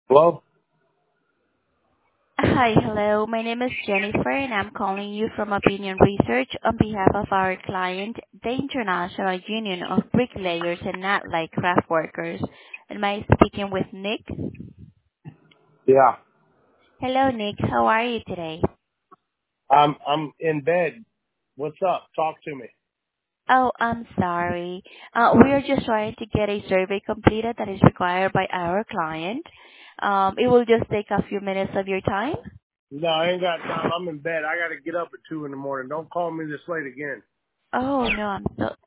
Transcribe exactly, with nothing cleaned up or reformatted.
Hello? Hi. Hello. My name is Jennifer, and I'm calling you from Opinion Research on behalf of our client, the International Union of Bricklayers and Not-Light Craft Workers. Am I speaking with Nick? Yeah. Hello, Nick. How are you today? I'm I'm in bed. What's up? Talk to me. Oh, I'm sorry. Uh, we are just trying to get a survey completed that is required by our client. Um, it will just take a few minutes of your time. No, I ain't got time. I'm in bed. I gotta get up at two in the morning. Don't call me this late again. Oh, no, I'm so